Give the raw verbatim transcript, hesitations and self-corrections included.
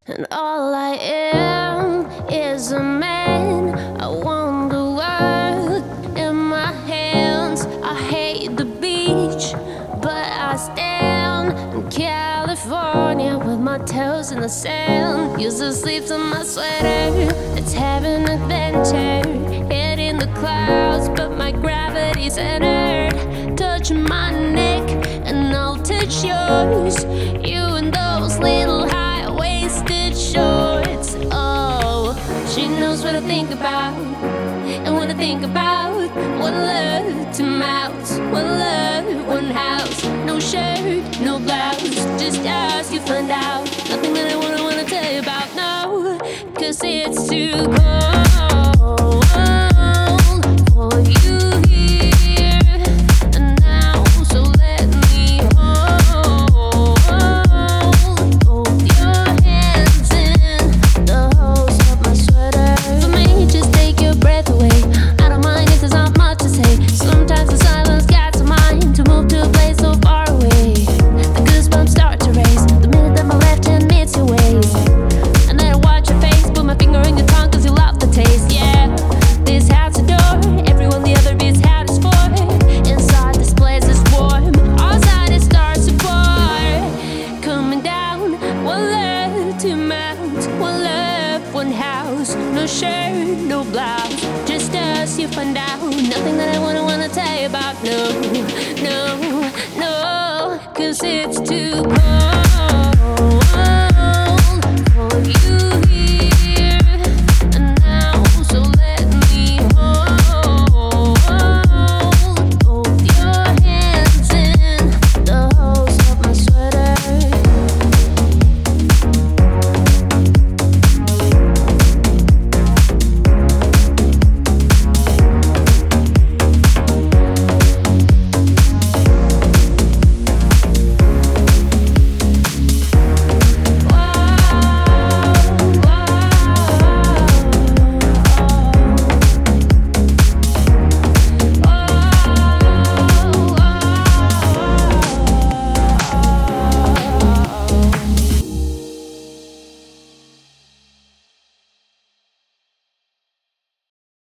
And all I am is a man. I want the world in my hands. I hate the beach, but I stand in California with my toes in the sand. Used to sleep in my sweater. Let's have an adventure. Head in the clouds, but my gravity's centered. Touch my neck and I'll touch yours. You and those little high-waisted shorts. Oh, she knows what I think about and what I think about. One love, two mouths. One love, one house. No shirt, no blouse. Just ask, you find out. Nothing that I wanna wanna tell you about, no. Cause it's too cold for you here and now. So let me hold both your hands in the holes of my sweater. For me, just take your breath away. I don't mind if there's not much to say. Sometimes the silence gets a mind to move to a place so far away. The goosebumps start to race the minute that my left hand meets your waist. And then I watch your face, put my finger in your tongue cause you love the taste, yeah. This house adore, everyone the other beats had is for. Inside this place is warm, outside it starts to pour. Coming down, one love, two mountains. One love, one house. No shirt, no blouse. Just us, you find out. Nothing that I wanna wanna tell you about, no, no, no. Cause it's too cold